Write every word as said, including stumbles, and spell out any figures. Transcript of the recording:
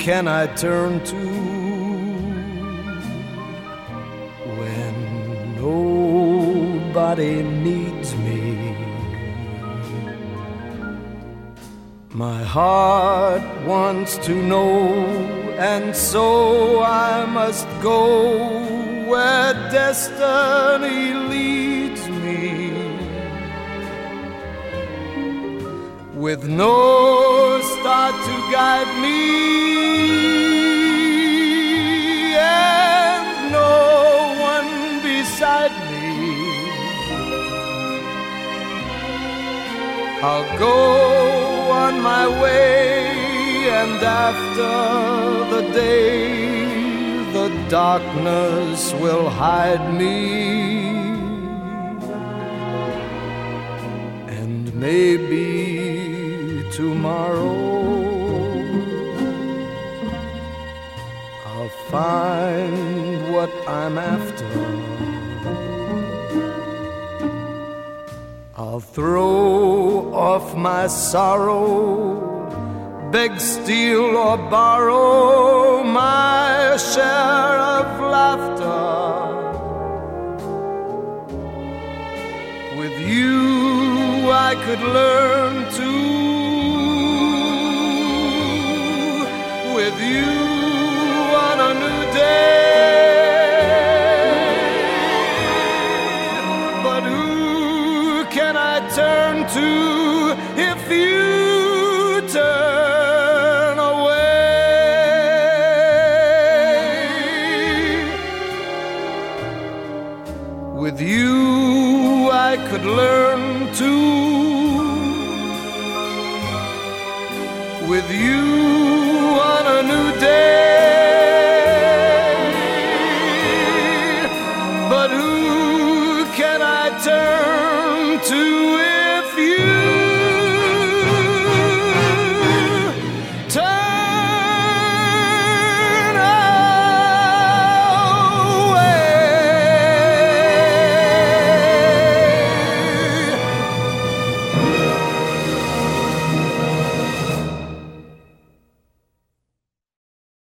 can I turn to when nobody needs me? My heart wants to know, and so I must go where destiny leads me, with no star to guide me and no one beside me. I'll go on my way, and after the day, the darkness will hide me, and maybe tomorrow I'll find what I'm after. I'll throw off my sorrow, beg, steal, or borrow my share of laughter. With you I could learn to, with you on a new day. But who can I turn to if you turn away? With you I could learn to, with you